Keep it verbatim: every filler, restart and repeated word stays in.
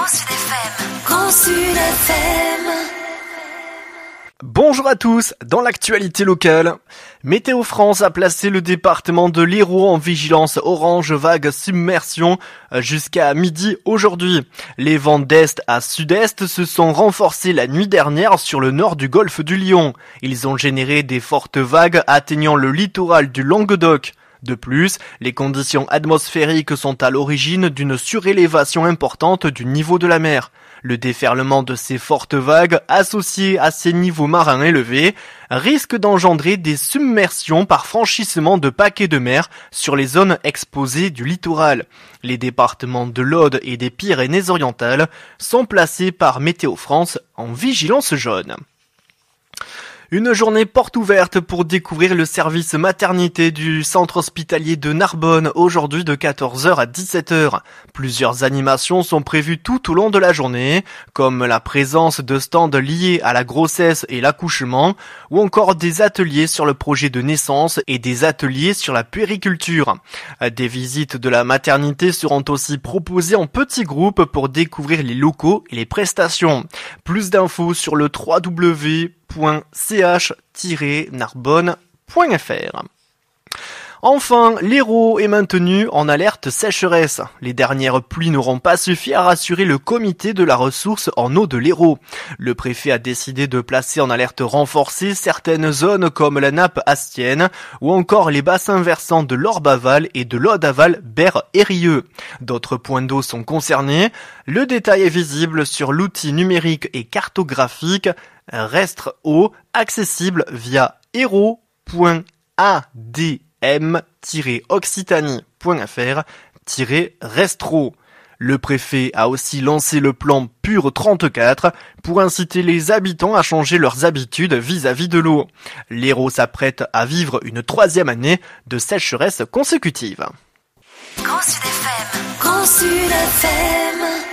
Grand Sud F M. Grand Sud F M. Bonjour à tous, dans l'actualité locale, Météo France a placé le département de l'Hérault en vigilance orange vague submersion jusqu'à midi aujourd'hui. Les vents d'est à sud-est se sont renforcés la nuit dernière sur le nord du golfe du Lion. Ils ont généré des fortes vagues atteignant le littoral du Languedoc. De plus, les conditions atmosphériques sont à l'origine d'une surélévation importante du niveau de la mer. Le déferlement de ces fortes vagues, associées à ces niveaux marins élevés, risque d'engendrer des submersions par franchissement de paquets de mer sur les zones exposées du littoral. Les départements de l'Aude et des Pyrénées-Orientales sont placés par Météo France en vigilance jaune. Une journée porte ouverte pour découvrir le service maternité du centre hospitalier de Narbonne aujourd'hui de quatorze heures à dix-sept heures. Plusieurs animations sont prévues tout au long de la journée, comme la présence de stands liés à la grossesse et l'accouchement, ou encore des ateliers sur le projet de naissance et des ateliers sur la puériculture. Des visites de la maternité seront aussi proposées en petits groupes pour découvrir les locaux et les prestations. Plus d'infos sur le w w w point c h tiret narbonne point f r. Enfin, l'Hérault est maintenu en alerte sécheresse. Les dernières pluies n'auront pas suffi à rassurer le comité de la ressource en eau de l'Hérault. Le préfet a décidé de placer en alerte renforcée certaines zones comme la nappe astienne ou encore les bassins versants de l'Orbe-Aval et de l'Aude-Aval Berre-Eyrieux. D'autres points d'eau sont concernés. Le détail est visible sur l'outil numérique et cartographique Restre Eau, accessible via hérault point a d m tiret occitanie point f r tiret restro. Le préfet a aussi lancé le plan Pur trente-quatre pour inciter les habitants à changer leurs habitudes vis-à-vis de l'eau. L'Hérault s'apprête à vivre une troisième année de sécheresse consécutive. Grand Sud F M. Grand Sud F M.